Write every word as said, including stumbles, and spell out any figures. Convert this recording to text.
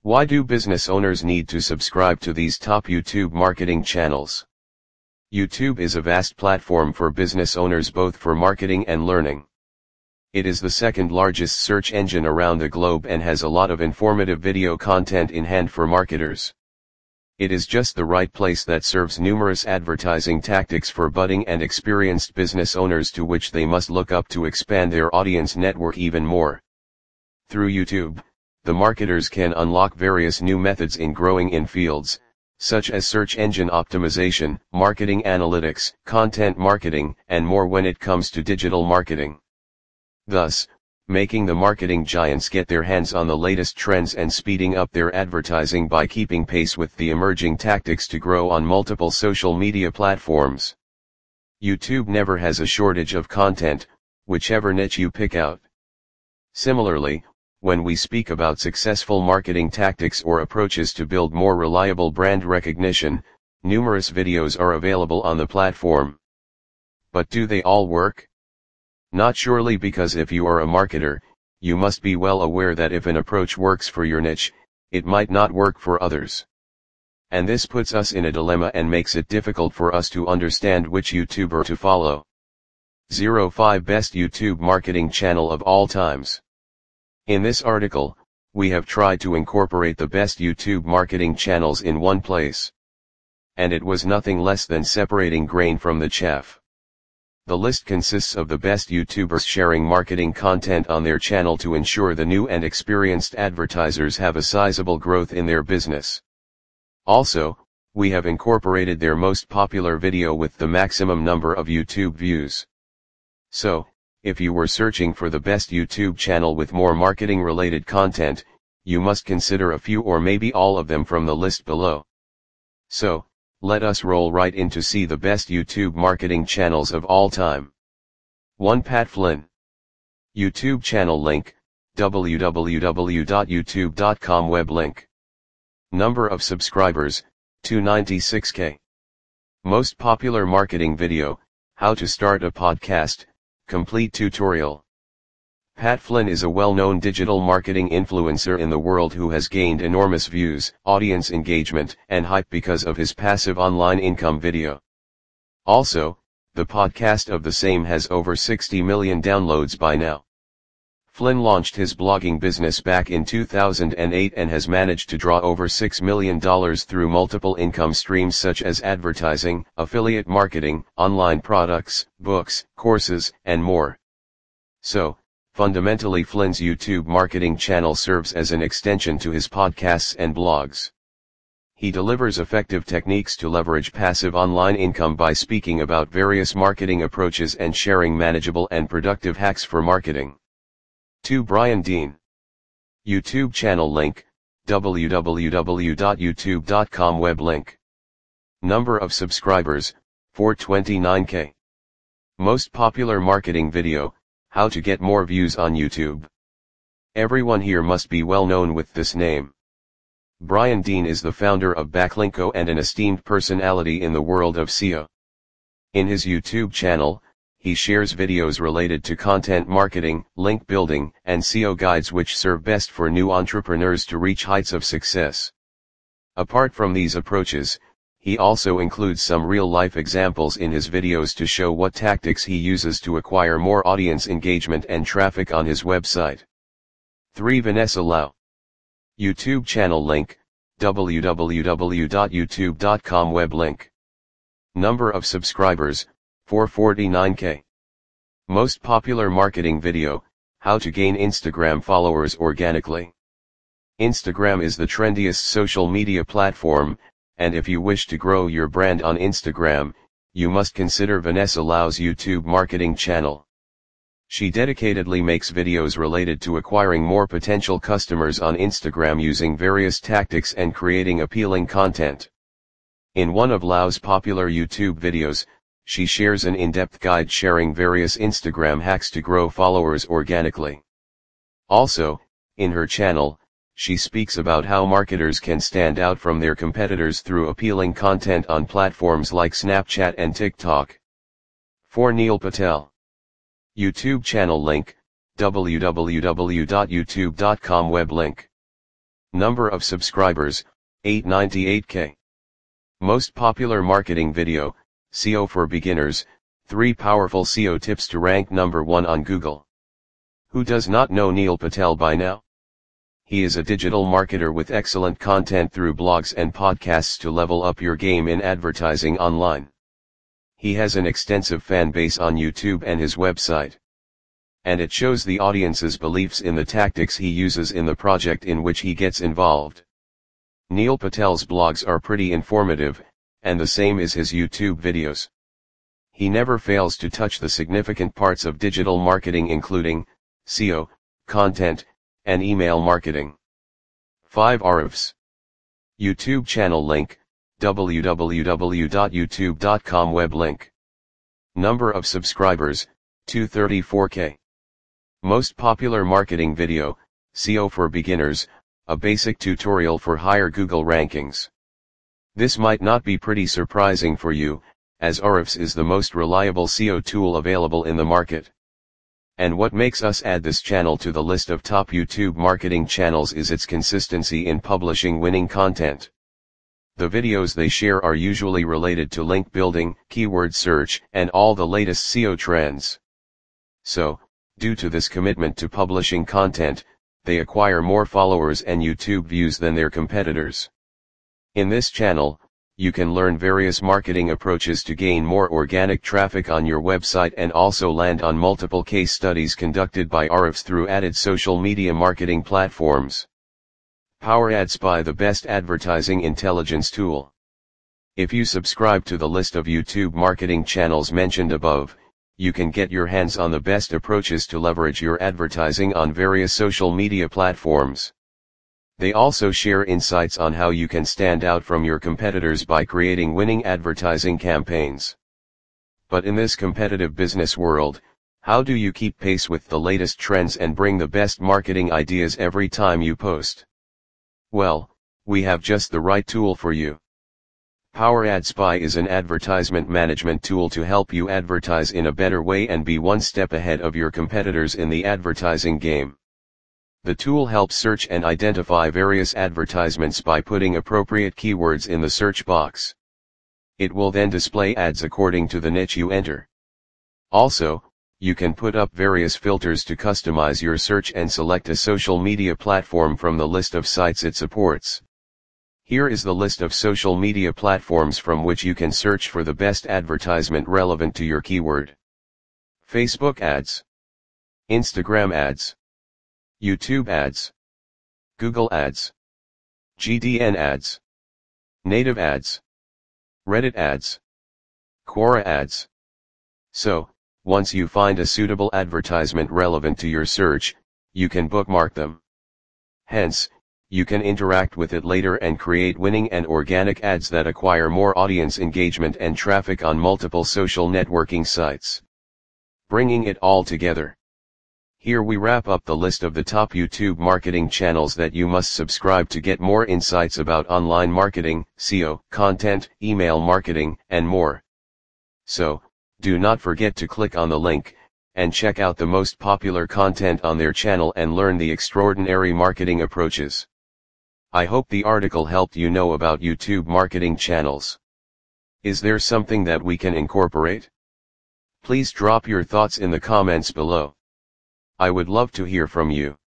Why do business owners need to subscribe to these top YouTube marketing channels? YouTube is a vast platform for business owners both for marketing and learning. It is the second largest search engine around the globe and has a lot of informative video content in hand for marketers. It is just the right place that serves numerous advertising tactics for budding and experienced business owners to which they must look up to expand their audience network even more. Through YouTube, the marketers can unlock various new methods in growing in fields, such as search engine optimization, marketing analytics, content marketing, and more when it comes to digital marketing. Thus, making the marketing giants get their hands on the latest trends and speeding up their advertising by keeping pace with the emerging tactics to grow on multiple social media platforms. YouTube never has a shortage of content, whichever niche you pick out. Similarly, when we speak about successful marketing tactics or approaches to build more reliable brand recognition, numerous videos are available on the platform. But do they all work? Not surely, because if you are a marketer, you must be well aware that if an approach works for your niche, it might not work for others. And this puts us in a dilemma and makes it difficult for us to understand which YouTuber to follow. zero five Best YouTube Marketing Channel of All Times. In this article, we have tried to incorporate the best YouTube marketing channels in one place. And it was nothing less than separating grain from the chaff. The list consists of the best YouTubers sharing marketing content on their channel to ensure the new and experienced advertisers have a sizable growth in their business. Also, we have incorporated their most popular video with the maximum number of YouTube views. So, if you were searching for the best YouTube channel with more marketing related content, you must consider a few or maybe all of them from the list below. So, let us roll right in to see the best YouTube marketing channels of all time. one Pat Flynn. YouTube channel link, w w w dot youtube dot com web link. Number of subscribers, two hundred ninety-six K. Most popular marketing video, how to start a podcast, complete tutorial. Pat Flynn is a well-known digital marketing influencer in the world who has gained enormous views, audience engagement, and hype because of his passive online income video. Also, the podcast of the same has over sixty million downloads by now. Flynn launched his blogging business back in two thousand eight and has managed to draw over six million dollars through multiple income streams such as advertising, affiliate marketing, online products, books, courses, and more. So, fundamentally Flynn's YouTube marketing channel serves as an extension to his podcasts and blogs. He delivers effective techniques to leverage passive online income by speaking about various marketing approaches and sharing manageable and productive hacks for marketing. two Brian Dean. YouTube channel link, w w w dot youtube dot com web link. Number of subscribers, four hundred twenty-nine K. Most popular marketing video, how to get more views on YouTube. Everyone here must be well known with this name. Brian Dean is the founder of Backlinko and an esteemed personality in the world of S E O. In his YouTube channel, he shares videos related to content marketing, link building, and S E O guides which serve best for new entrepreneurs to reach heights of success. Apart from these approaches, he also includes some real-life examples in his videos to show what tactics he uses to acquire more audience engagement and traffic on his website. three Vanessa Lau. YouTube channel link, w w w dot youtube dot com web link. Number of subscribers, four hundred forty-nine K. Most popular marketing video, how to gain Instagram followers organically. Instagram is the trendiest social media platform, and if you wish to grow your brand on Instagram, you must consider Vanessa Lau's YouTube marketing channel. She dedicatedly makes videos related to acquiring more potential customers on Instagram using various tactics and creating appealing content. In one of Lau's popular YouTube videos, she shares an in-depth guide sharing various Instagram hacks to grow followers organically. Also, in her channel, she speaks about how marketers can stand out from their competitors through appealing content on platforms like Snapchat and TikTok. four Neil Patel. YouTube channel link, w w w dot youtube dot com web link. Number of subscribers, eight hundred ninety-eight K. Most popular marketing video, S E O for beginners, three powerful S E O tips to rank number one on Google. Who does not know Neil Patel by now? He is a digital marketer with excellent content through blogs and podcasts to level up your game in advertising online. He has an extensive fan base on YouTube and his website. And it shows the audience's beliefs in the tactics he uses in the project in which he gets involved. Neil Patel's blogs are pretty informative, and the same is his YouTube videos. He never fails to touch the significant parts of digital marketing including S E O, content, and email marketing. five R F S. YouTube channel link, w w w dot youtube dot com web link. Number of subscribers, two hundred thirty-four K. Most popular marketing video, S E O for beginners, a basic tutorial for higher Google rankings. This might not be pretty surprising for you, as Ahrefs is the most reliable S E O tool available in the market. And what makes us add this channel to the list of top YouTube marketing channels is its consistency in publishing winning content. The videos they share are usually related to link building, keyword search, and all the latest S E O trends. So, due to this commitment to publishing content, they acquire more followers and YouTube views than their competitors. In this channel, you can learn various marketing approaches to gain more organic traffic on your website and also land on multiple case studies conducted by Ahrefs through added social media marketing platforms. Power AdSpy, the best advertising intelligence tool. If you subscribe to the list of YouTube marketing channels mentioned above, you can get your hands on the best approaches to leverage your advertising on various social media platforms. They also share insights on how you can stand out from your competitors by creating winning advertising campaigns. But in this competitive business world, how do you keep pace with the latest trends and bring the best marketing ideas every time you post? Well, we have just the right tool for you. Power AdSpy is an advertisement management tool to help you advertise in a better way and be one step ahead of your competitors in the advertising game. The tool helps search and identify various advertisements by putting appropriate keywords in the search box. It will then display ads according to the niche you enter. Also, you can put up various filters to customize your search and select a social media platform from the list of sites it supports. Here is the list of social media platforms from which you can search for the best advertisement relevant to your keyword. Facebook ads, Instagram ads, YouTube ads, Google ads, G D N ads, native ads, Reddit ads, Quora ads. So, once you find a suitable advertisement relevant to your search, you can bookmark them. Hence, you can interact with it later and create winning and organic ads that acquire more audience engagement and traffic on multiple social networking sites. Bringing it all together. Here we wrap up the list of the top YouTube marketing channels that you must subscribe to get more insights about online marketing, S E O, content, email marketing, and more. So, do not forget to click on the link, and check out the most popular content on their channel and learn the extraordinary marketing approaches. I hope the article helped you know about YouTube marketing channels. Is there something that we can incorporate? Please drop your thoughts in the comments below. I would love to hear from you.